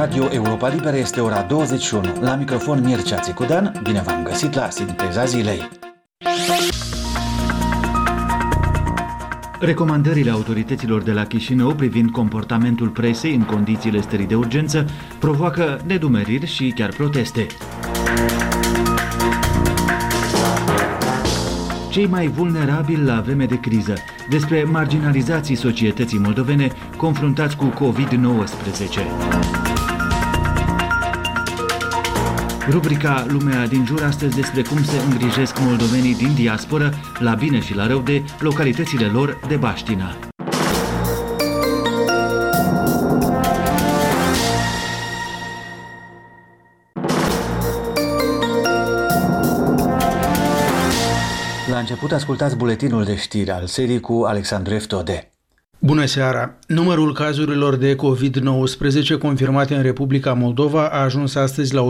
Radio Europa Liberă este ora 21. La microfon Mircea Țicudan, bine v-am găsit la Sinteza Zilei. Recomandările autorităților de la Chișinău privind comportamentul presei în condițiile stării de urgență provoacă nedumeriri și chiar proteste. Cei mai vulnerabili la vreme de criză, despre marginalizații societății moldovene confruntați cu COVID-19. Rubrica Lumea din jur astăzi despre cum se îngrijesc moldovenii din diasporă, la bine și la rău, de localitățile lor de baștină. La început ascultați buletinul de știri al serii cu Alexandru Eftode. Bună seara! Numărul cazurilor de COVID-19 confirmate în Republica Moldova a ajuns astăzi la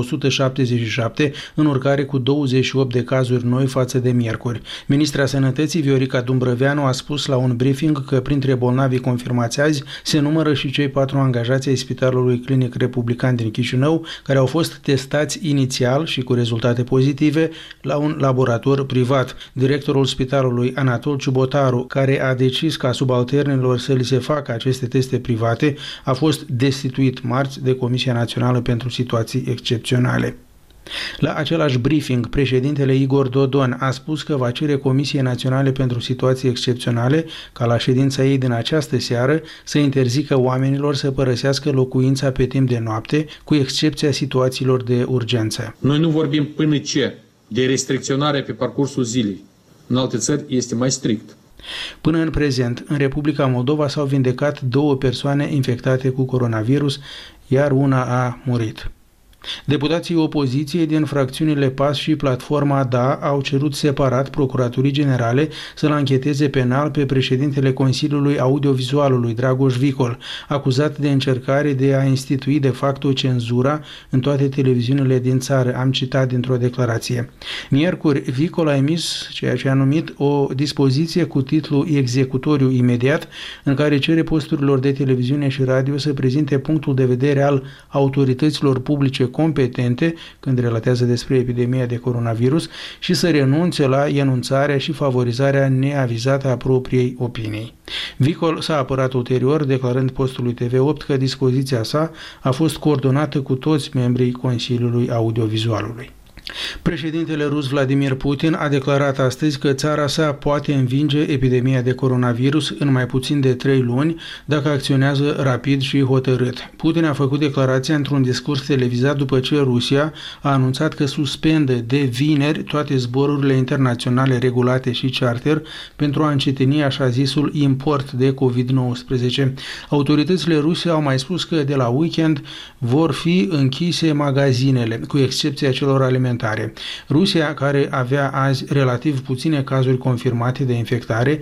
177, în urcare cu 28 de cazuri noi față de miercuri. Ministra Sănătății, Viorica Dumbrăveanu, a spus la un briefing că printre bolnavii confirmați azi se numără și cei 4 angajați ai Spitalului Clinic Republican din Chișinău, care au fost testați inițial și cu rezultate pozitive la un laborator privat. Directorul spitalului, Anatol Ciubotaru, care a decis ca subalternilor să li se facă aceste teste private, a fost destituit marți de Comisia Națională pentru Situații Excepționale. La același briefing, președintele Igor Dodon a spus că va cere Comisiei Naționale pentru Situații Excepționale ca la ședința ei din această seară să interzică oamenilor să părăsească locuința pe timp de noapte, cu excepția situațiilor de urgență. Noi nu vorbim până ce de restricționare pe parcursul zilei. În alte țări este mai strict. Până în prezent, în Republica Moldova s-au vindecat 2 persoane infectate cu coronavirus, iar una a murit. Deputații opoziției din fracțiunile PAS și Platforma DA au cerut separat Procuraturii Generale să-l ancheteze penal pe președintele Consiliului Audiovizualului, Dragoș Vicol, acuzat de încercare de a institui de facto cenzura în toate televiziunile din țară, am citat dintr-o declarație. Miercuri, Vicol a emis ceea ce a numit o dispoziție cu titlu executoriu imediat, în care cere posturilor de televiziune și radio să prezinte punctul de vedere al autorităților publice competente când relatează despre epidemia de coronavirus și să renunțe la enunțarea și favorizarea neavizată a propriei opinii. Vicol s-a apărat ulterior, declarând postului TV8 că dispoziția sa a fost coordonată cu toți membrii Consiliului Audiovizualului. Președintele rus Vladimir Putin a declarat astăzi că țara sa poate învinge epidemia de coronavirus în mai puțin de 3 luni dacă acționează rapid și hotărât. Putin a făcut declarația într-un discurs televizat după ce Rusia a anunțat că suspendă de vineri toate zborurile internaționale regulate și charter pentru a încetini așa zisul import de COVID-19. Autoritățile ruse au mai spus că de la weekend vor fi închise magazinele, cu excepția celor alimentare. Rusia, care avea azi relativ puține cazuri confirmate de infectare,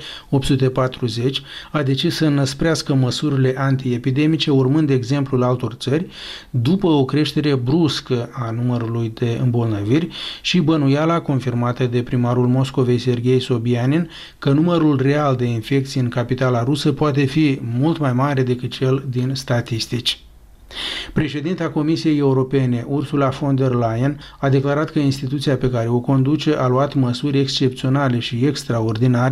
840, a decis să înăsprească măsurile antiepidemice, urmând exemplul altor țări, după o creștere bruscă a numărului de îmbolnăviri și bănuiala confirmată de primarul Moscovei, Serghei Sobyanin, că numărul real de infecții în capitala rusă poate fi mult mai mare decât cel din statistici. Președinta Comisiei Europene, Ursula von der Leyen, a declarat că instituția pe care o conduce a luat măsuri excepționale și extraordinare